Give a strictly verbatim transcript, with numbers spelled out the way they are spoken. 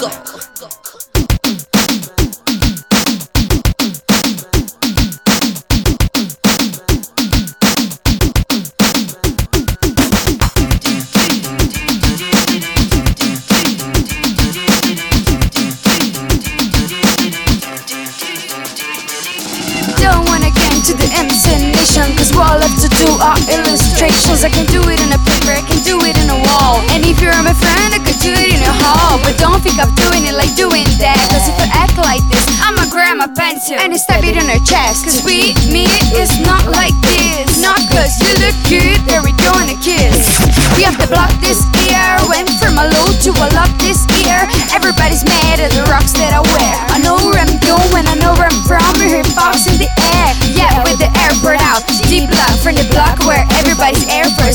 go. Don't wanna get into the imagination, cause we're all left to do our illustrations. I can do it in a paper, I can do it in a wall. And if you're my friend, I could do it in a hall. But don't think I'm doing it like doing that, cause if I act like this, I'ma grab my pencil and stab it in her chest. Cause we, me, is not like this. Not cause you look good, there we go and a kiss. We have to block this ear, went from a low to a lot this ear. Everybody's mad at the rocks that I wear. I know where I'm going, I know where I'm from. I hear box in the air, yeah, with the airport out. Deep block from the block where everybody's air from.